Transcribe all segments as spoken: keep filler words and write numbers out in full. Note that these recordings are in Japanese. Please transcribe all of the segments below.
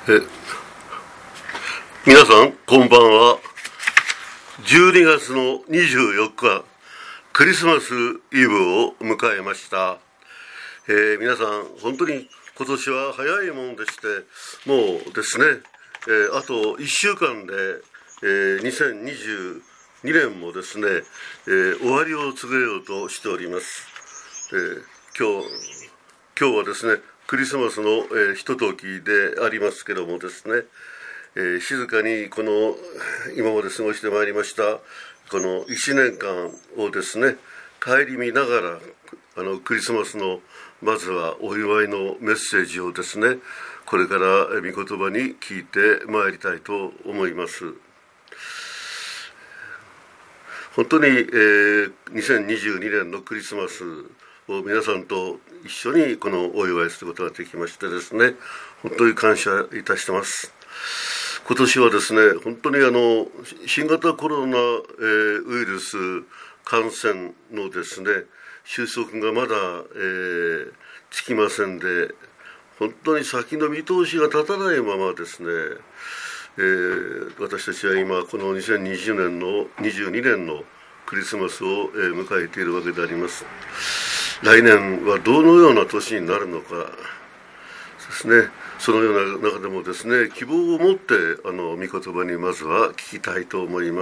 え皆さんこんばんは。じゅうにがつのにじゅうよっかクリスマスイブを迎えました。えー、皆さん本当に今年は早いもんでして、もうですね、えー、あといっしゅうかんで、えー、にせんにじゅうにねんもですね、えー、終わりを告げようとしております。えー、今日今日はですねクリスマスの、えー、ひとときでありますけどもですね、えー、静かにこの今まで過ごしてまいりましたこのいちねんかんをですね顧みながら、あのクリスマスのまずはお祝いのメッセージをですねこれから御言葉に聞いてまいりたいと思います。本当に、えー、にせんにじゅうにねんのクリスマスを皆さんと一緒にこのお祝いすることができましてですね、本当に感謝いたしてます。今年はですね本当にあの新型コロナ、えー、ウイルス感染のですね収束がまだ、えー、つきませんで、本当に先の見通しが立たないままですね、えー、私たちは今このにせんにじゅうねんのにじゅうにねんのクリスマスを、えー、迎えているわけであります。来年はどのような年になるのかですね、そのような中でもですね希望を持ってあの御言葉にまずは聞きたいと思います。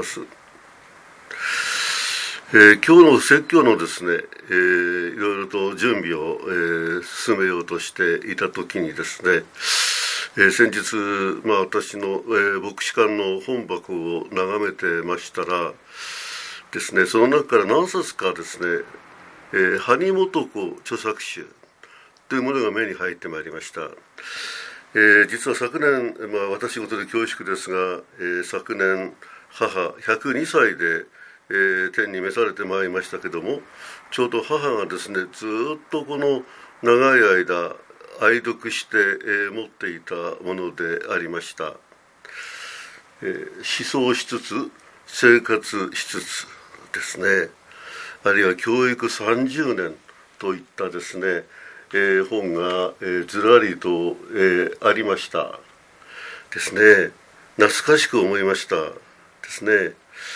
えー、今日の説教のですね、えー、いろいろと準備を、えー、進めようとしていた時にですね、えー、先日、まあ、私の、えー、牧師館の本箱を眺めてましたらですね、その中から何冊かですね、えー、埴本子著作集というものが目に入ってまいりました。えー、実は昨年、まあ、私事で恐縮ですが、えー、昨年母ひゃくにさいで、えー、天に召されてまいりましたけども、ちょうど母がですねずっとこの長い間愛読して、えー、持っていたものでありました。えー、思想しつつ生活しつつですね、あるいは教育さんじゅうねんといったですね、えー、本が、えー、ずらりと、えー、ありましたですね。懐かしく思いましたですね。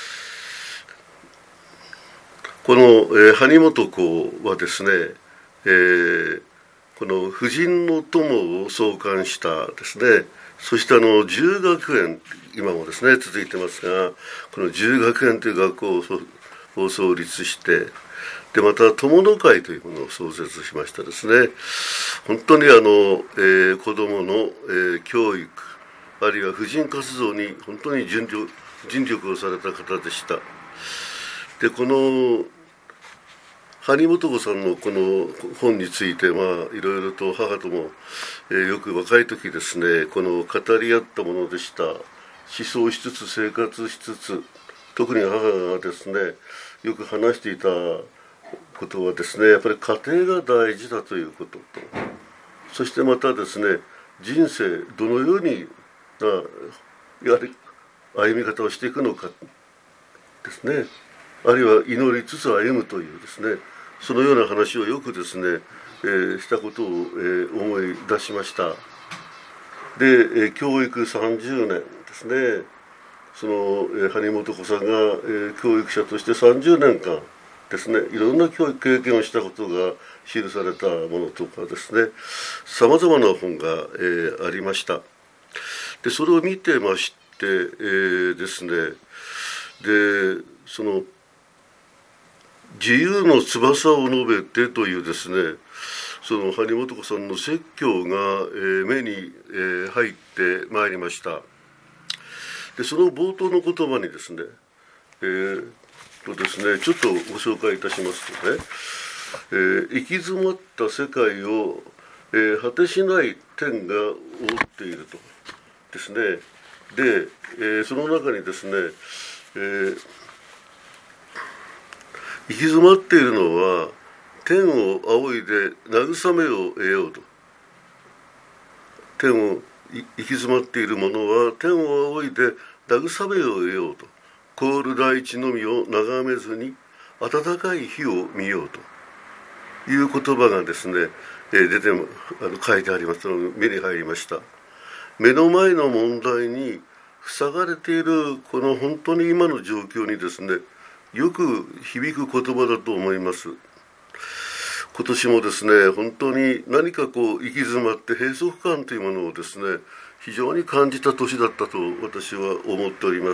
この、えー、埴本子はですね、えー、この婦人の友を創刊したですね、そしてあの十学園今もですね続いてますが、この十学園という学校を創立して、でまた友の会というものを創設しましたですね。本当にあの、えー、子どもの、えー、教育あるいは婦人活動に本当に尽力、尽力をされた方でした。でこの埴本子さんのこの本について、まあ、いろいろと母とも、えー、よく若い時ですねこの語り合ったものでした。思想しつつ生活しつつ、特に母がですねよく話していたことはですね、やっぱり家庭が大事だということと、そしてまたですね人生どのようにやはり歩み方をしていくのかですね、あるいは祈りつつ歩むというですね、そのような話をよくですね、えー、したことを、えー、思い出しました。で、えー、教育さんじゅうねんですね、その、えー、埴本子さんが、えー、教育者としてさんじゅうねんかんですねいろんな教育経験をしたことが記されたものとかですね、さまざまな本が、えー、ありました。でそれを見てまして、えー、ですねでその自由の翼を述べてというですねその埴本子さんの説教が、えー、目に、えー、入ってまいりました。でその冒頭の言葉にですね、えーとですねちょっとご紹介いたしますとね、えー、行き詰まった世界を、えー、果てしない天が覆っているとですね。で、えー、その中にですね、えー行き詰まっているのは天を仰いで慰めを得ようと、天を行き詰まっている者は天を仰いで慰めを得ようと、凍る大地のみを眺めずに暖かい日を見ようという言葉がですね、えー、出てあの書いてありますので目に入りました。 目の前の問題に塞がれているこの本当に今の状況にですね、よく響く言葉だと思います。今年もですね、本当に何かこう行き詰まって閉塞感というものをですね、非常に感じた年だったと私は思っております。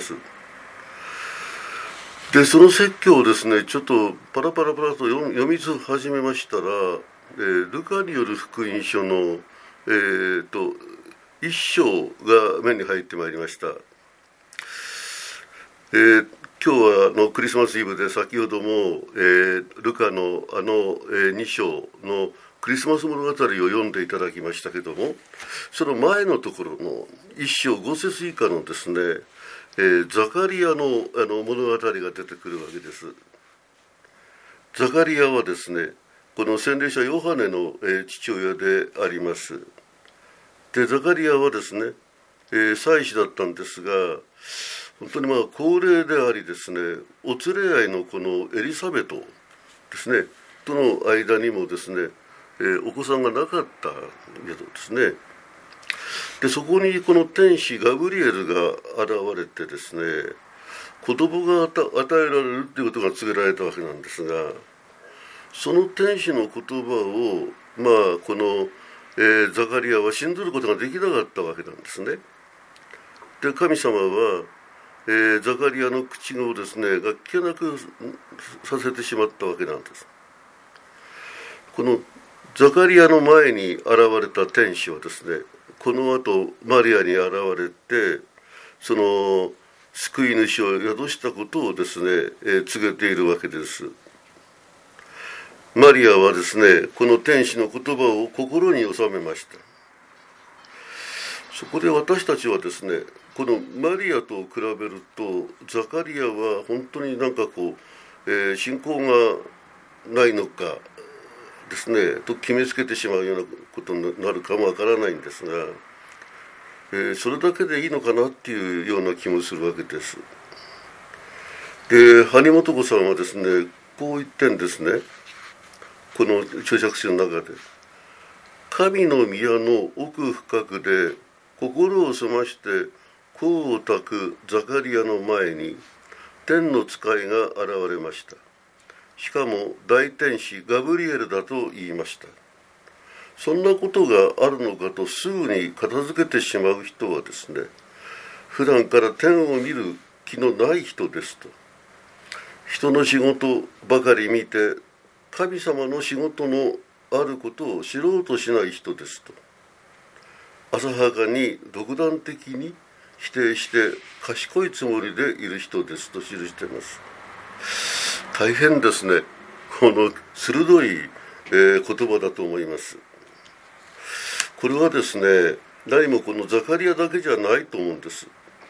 で、その説教をですね、ちょっとパラパラパラと読み始めましたら、えー、ルカによる福音書の、えー、と一章が目に入ってまいりました。えー、今日はあのクリスマスイブで先ほども、えー、ルカのあの、えー、に章のクリスマス物語を読んでいただきましたけども、その前のところの一章五節以下のですね、えー、ザカリア の, あの物語が出てくるわけです。ザカリアはですね、この洗礼者ヨハネの、えー、父親であります。で、ザカリアはですね、えー、祭司だったんですが、本当にまあ高齢でありですね、お連れ合いのこのエリザベトですねとの間にもですね、えー、お子さんがなかったけどですね、でそこにこの天使ガブリエルが現れてですね、子供が与えられるということが告げられたわけなんですが、その天使の言葉をまあこの、えー、ザカリアは信ずることができなかったわけなんですね。で、神様は、えー、ザカリアの口をですねが聞けなくさせてしまったわけなんです。このザカリアの前に現れた天使はですね、この後マリアに現れて、その救い主を宿したことをですね、えー、告げているわけです。マリアはですね、この天使の言葉を心に収めました。そこで私たちはですね、このマリアと比べるとザカリアは本当になんかこう、えー、信仰がないのかですねと決めつけてしまうようなことになるかもわからないんですが、えー、それだけでいいのかなっていうような気もするわけです。で、埴本子さんはですね、こう言ってんですね、この著作集の中で、神の宮の奥深くで心を澄まして香を焚くザカリアの前に天の使いが現れました。しかも大天使ガブリエルだと言いました。そんなことがあるのかとすぐに片付けてしまう人はですね、普段から天を見る気のない人ですと。人の仕事ばかり見て神様の仕事のあることを知ろうとしない人ですと。浅はかに独断的に否定して賢いつもりでいる人ですと記しています。大変ですね、この鋭い、えー、言葉だと思います。これはですね、何もこのザカリアだけじゃないと思うんです。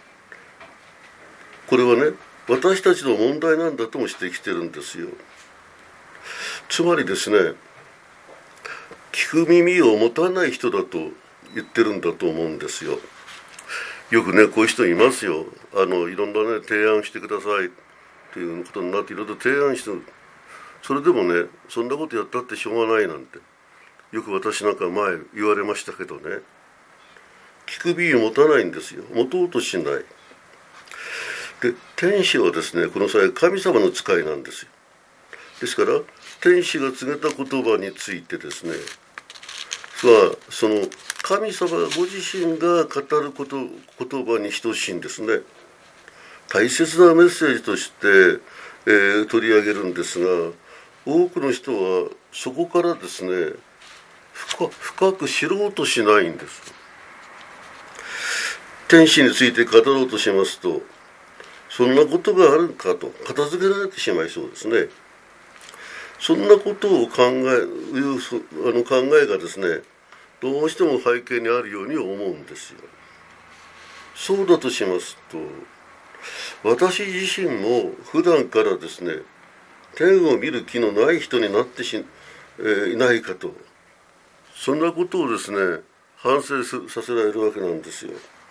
これはね、私たちの問題なんだとも指摘してるんですよ。つまりですね、聞く耳を持たない人だと言ってるんだと思うんですよ。よくね、こういう人いますよ。あのいろんなね提案してくださいということになっていろいろ提案してる。それでもね、そんなことやったってしょうがないなんてよく私なんか前言われましたけどね、聞く耳を持たないんですよ。持とうとしない。で、天使はですね、この際神様の使いなんですよ。ですから天使が告げた言葉についてですね、その神様ご自身が語ること、言葉に等しいんですね。大切なメッセージとして、えー、取り上げるんですが、多くの人はそこからですね、深、深く知ろうとしないんです。天使について語ろうとしますと、そんなことがあるかと片付けられてしまいそうですね。そんなことを考えいうあの考えがですね、どうしても背景にあるように思うんですよ。そうだとしますと、私自身も普段からですね、天を見る気のない人になってし、えー、いないかと、そんなことをですね、反省させられるわけなんですよ。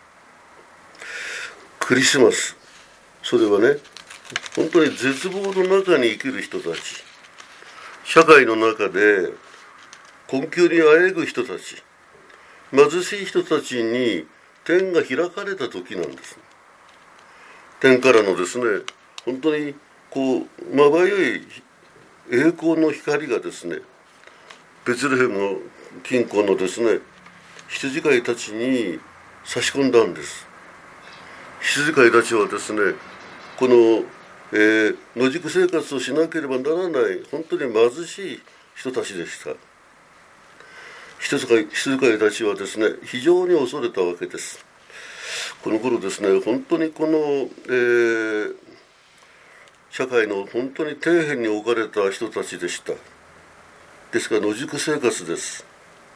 クリスマス、それはね、本当に絶望の中に生きる人たち、社会の中で困窮にあえぐ人たち、貧しい人たちに天が開かれた時なんです。天からのですね、本当にこうまばゆい栄光の光がですね、ベツレヘムの近郊のですね、羊飼いたちに差し込んだんです。羊飼いたちはですね、この、えー、野宿生活をしなければならない本当に貧しい人たちでした。羊飼い、羊飼いたちはですね、非常に恐れたわけです。この頃ですね、本当にこの、えー、社会の本当に底辺に置かれた人たちでした。ですから野宿生活です。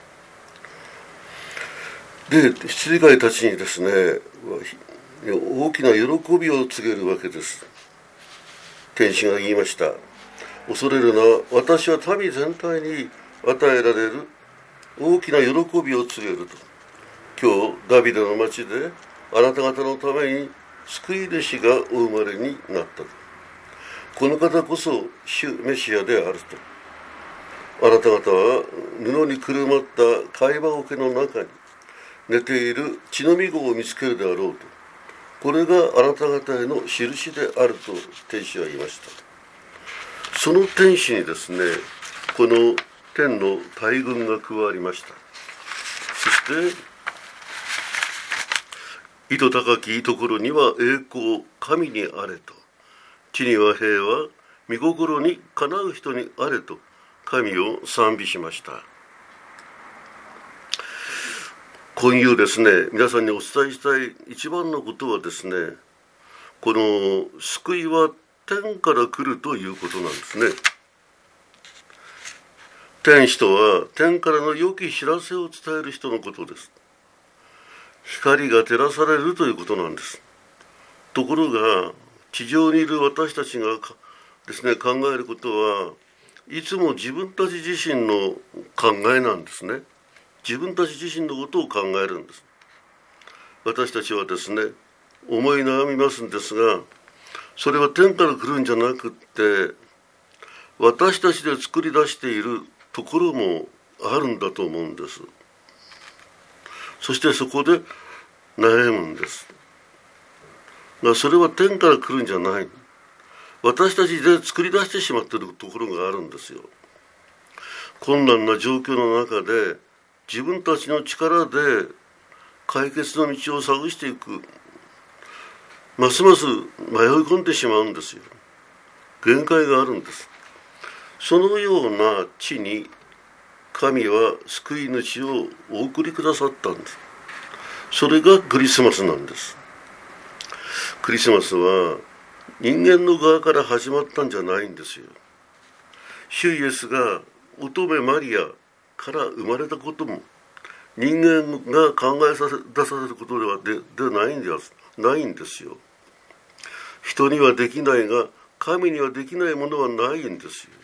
で、羊飼いたちにですね、大きな喜びを告げるわけです。天使が言いました。恐れるな、私は民全体に与えられる大きな喜びを告げると。今日ダビデの町であなた方のために救い主がお生まれになったと。この方こそ主メシアであると。あなた方は布にくるまった貝羽桶の中に寝ている血のみ子を見つけるであろうと。これがあなた方への印であると天使は言いました。その天使にですね、この天の大軍が加わりました。そして糸高きところには栄光神にあれと、地には平和御心にかなう人にあれと神を賛美しました。今夕ですね、皆さんにお伝えしたい一番のことはですね、この救いは天から来るということなんですね。天使とは天からの良き知らせを伝える人のことです。光が照らされるということなんです。ところが地上にいる私たちがですね、考えることはいつも自分たち自身の考えなんですね。自分たち自身のことを考えるんです。私たちはですね、思い悩みますんですが、それは天から来るんじゃなくって、私たちで作り出しているところもあるんだと思うんです。そしてそこで悩むんです。がそれは天から来るんじゃない。私たちで作り出してしまっているところがあるんですよ。困難な状況の中で自分たちの力で解決の道を探していく、ますます迷い込んでしまうんですよ。限界があるんです。そのような地に神は救い主をお送りくださったんです。それがクリスマスなんです。クリスマスは人間の側から始まったんじゃないんですよ。主イエスが乙女マリアから生まれたことも人間が考えさせ出されることでは で, でないんです、ないんですよ。人にはできないが神にはできないものはないんですよ。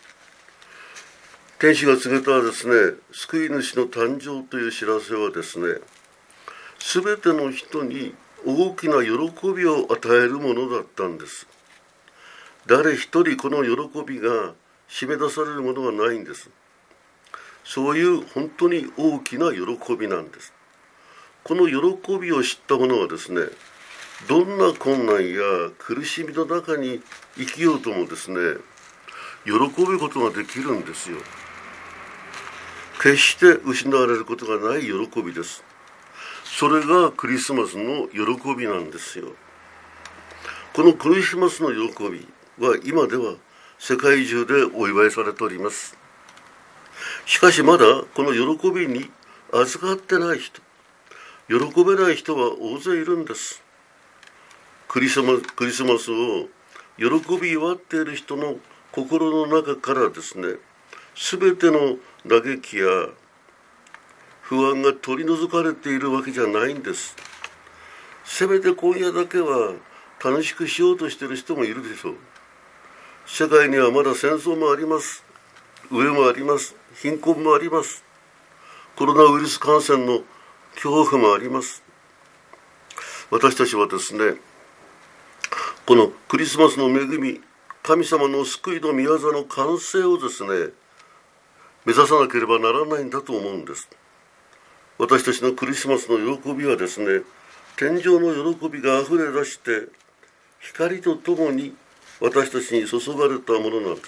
天使が告げたですね、救い主の誕生という知らせはですね、すべての人に大きな喜びを与えるものだったんです。誰一人この喜びが締め出されるものはないんです。そういう本当に大きな喜びなんです。この喜びを知った者はですね、どんな困難や苦しみの中に生きようともですね、喜ぶことができるんですよ。決して失われることがない喜びです。それがクリスマスの喜びなんですよ。このクリスマスの喜びは今では世界中でお祝いされております。しかしまだこの喜びに預かってない人、喜べない人は大勢いるんです。クリスマス、クリスマスを喜び祝っている人の心の中からですね、すべての嘆きや不安が取り除かれているわけじゃないんです。せめて今夜だけは楽しくしようとしている人もいるでしょう。世界にはまだ戦争もあります。飢えもあります。貧困もあります。コロナウイルス感染の恐怖もあります。私たちはですね、このクリスマスの恵み、神様の救いの御業の完成をですね、目指さなければならないんだと思うんです。 私たちのクリスマスの喜びはですね、天上の喜びがあふれ出して光とともに私たちに注がれたものなんです。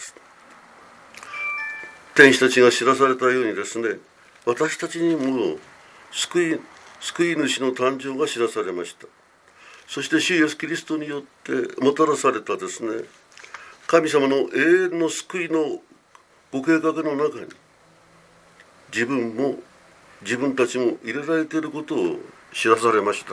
天使たちが知らされたようにですね、私たちにも救い、救い主の誕生が知らされました。そして主イエスキリストによってもたらされたですね、神様の永遠の救いのご計画の中に自分も自分たちも入れられていることを知らされました。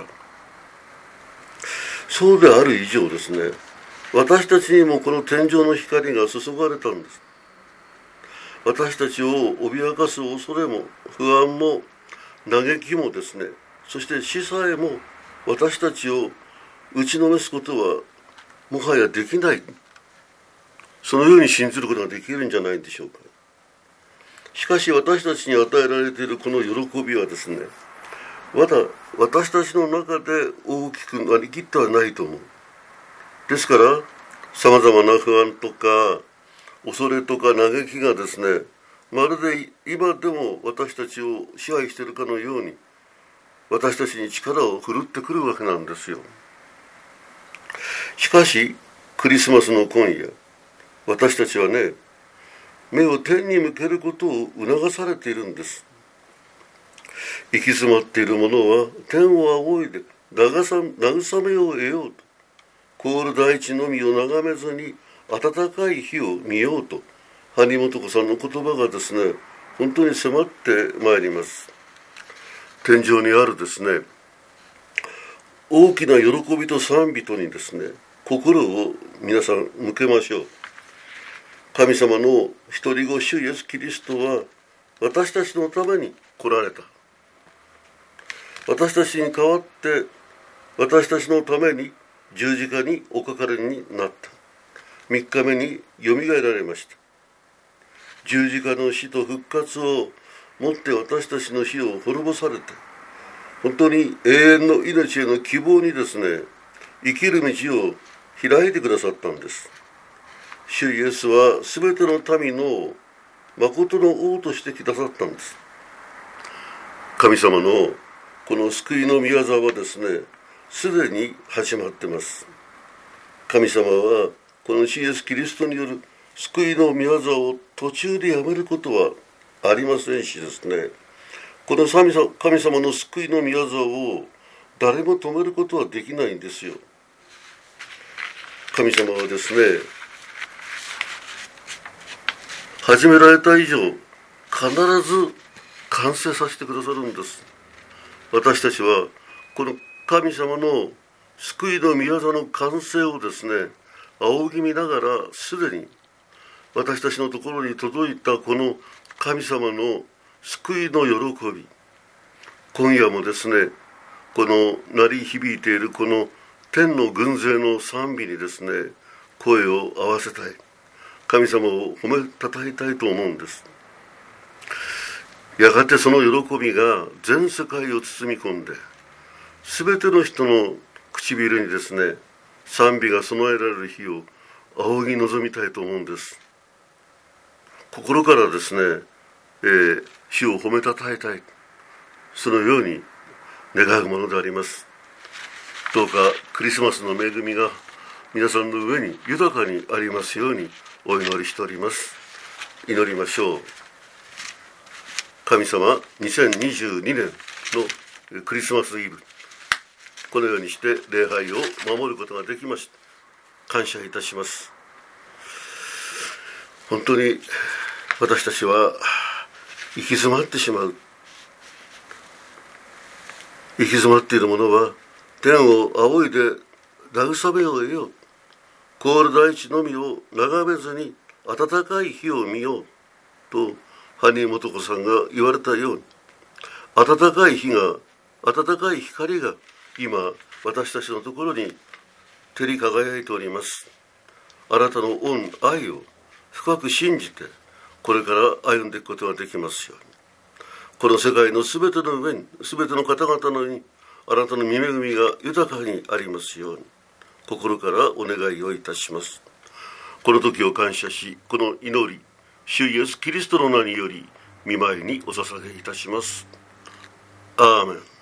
そうである以上ですね、私たちにもこの天上の光が注がれたんです。私たちを脅かす恐れも不安も嘆きもですね、そして死さえも私たちを打ちのめすことはもはやできない、そのように信じることができるんじゃないでしょうか。しかし私たちに与えられているこの喜びはですね、まだ私たちの中で大きくなりきってはないと思う。ですからさまざまな不安とか恐れとか嘆きがですね、まるで今でも私たちを支配しているかのように私たちに力を振るってくるわけなんですよ。しかしクリスマスの今夜、私たちはね、目を天に向けることを促されているんです。行き詰まっている者は天を仰いで慰めを得ようと、凍る大地のみを眺めずに暖かい日を見ようと、埴本子さんの言葉がですね、本当に迫ってまいります。天上にあるですね、大きな喜びと賛美とにですね、心を皆さん向けましょう。神様の一人子主イエスキリストは私たちのために来られた。私たちに代わって私たちのために十字架におかかりになった。三日目によみがえられました。十字架の死と復活をもって私たちの死を滅ぼされて、本当に永遠の命への希望にですね、生きる道を開いてくださったんです。主イエスはすべての民の誠の王としてくださったんです。神様のこの救いの御業はですね、すでに始まっています。神様はこの主イエスキリストによる救いの御業を途中でやめることはありませんしですね、この神様の救いの御業を誰も止めることはできないんですよ。神様はですね、始められた以上必ず完成させてくださるんです。私たちはこの神様の救いの御業の完成をですね、仰ぎ見ながらすでに私たちのところに届いたこの神様の救いの喜び、今夜もですね、この鳴り響いているこの天の軍勢の賛美にですね、声を合わせたい、神様を褒めたたえたいと思うんです。やがてその喜びが全世界を包み込んで、すべての人の唇にですね、賛美が備えられる日を仰ぎ望みたいと思うんです。心からですね、えー、主を褒めたたえたい、そのように願うものであります。どうかクリスマスの恵みが皆さんの上に豊かにありますようにお祈りしております。祈りましょう。神様、にせんにじゅうにねんのクリスマスイブ、このようにして礼拝を守ることができました。感謝いたします。本当に私たちは行き詰まってしまう。行き詰まっている者は天を仰いで慰めを得よう。凍る大地のみを眺めずに暖かい日を見ようと埴本子さんが言われたように、暖かい日が、暖かい光が今私たちのところに照り輝いております。あなたの恩愛を深く信じてこれから歩んでいくことができますように、この世界のすべての上に、すべての方々の上にあなたの御恵みが豊かにありますように心からお願いをいたします。この時を感謝し、この祈り、主イエスキリストの名により御前にお捧げいたします。 アーメン。